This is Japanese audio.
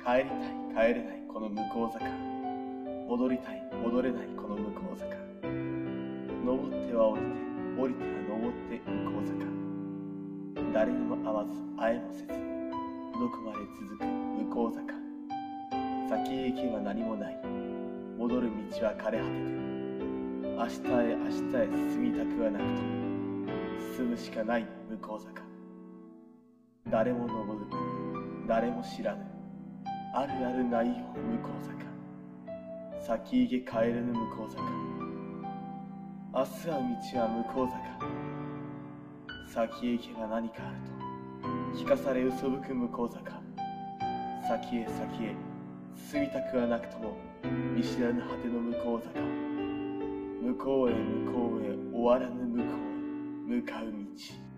帰りたい帰れないこの向こう坂、戻りたい戻れないこの向こう坂、登っては降りて降りては登って向こう坂、誰にも会わず会えもせずどこまで続く向こう坂、先へ行けば何もない、戻る道は枯れ果てて、明日へ明日へ進みたくはなくとも進むしかない向こう坂、誰も登る誰も知らぬあるあるないよ向こう坂、先行け帰れぬ向こう坂、明日は道は向こう坂、先へ行けば何かあると聞かされうそぶく向こう坂、先へ先へ進みたくはなくとも見知らぬ果ての向こう坂、向こうへ向こうへ終わらぬ向こうへ向かう道。